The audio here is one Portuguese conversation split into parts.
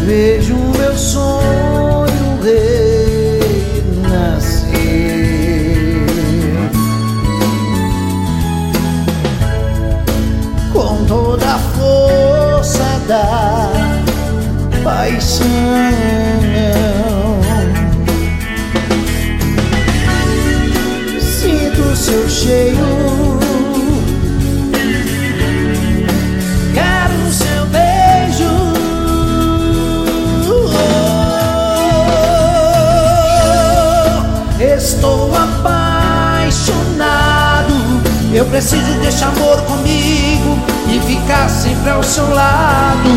Vejo meu sonho renascer com toda a força da paixão. Sinto o seu cheiro, quero o seu beijo. Estou apaixonado, eu preciso deste amor comigo e ficar sempre ao seu lado.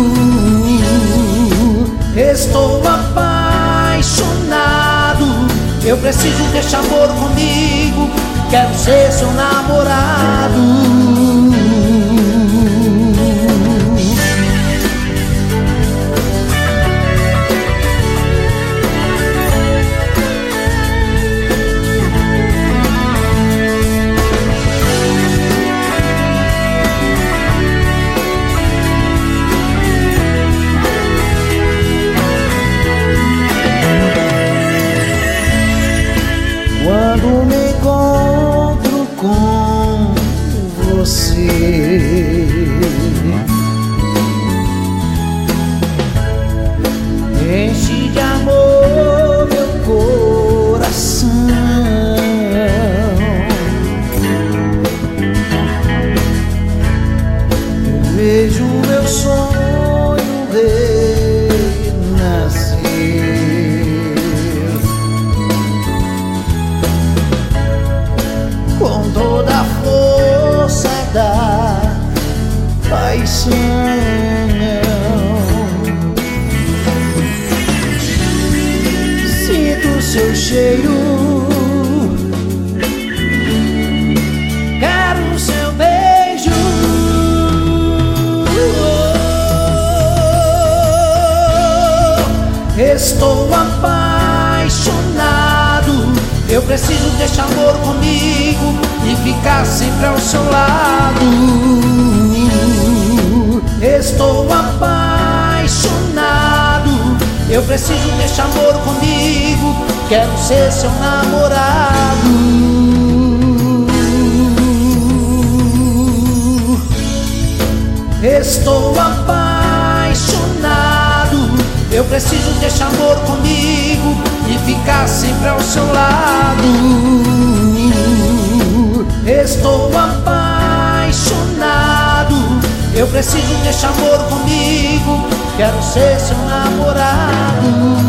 Estou apaixonado, eu preciso deste amor comigo, quero ser seu namorado. Quando me encontro com você, enche de amor meu coração. Vejo meu sonho renascer com toda a força da paixão. Sinto o seu cheiro, quero o seu beijo. Estou apaixonado, eu preciso deste amor comigo e ficar sempre ao seu lado. Estou apaixonado, eu preciso deste amor comigo, quero ser seu namorado. Estou apaixonado, eu preciso deste amor comigo e ficar sempre ao seu lado. Estou apaixonado, eu preciso deste amor comigo, quero ser seu namorado.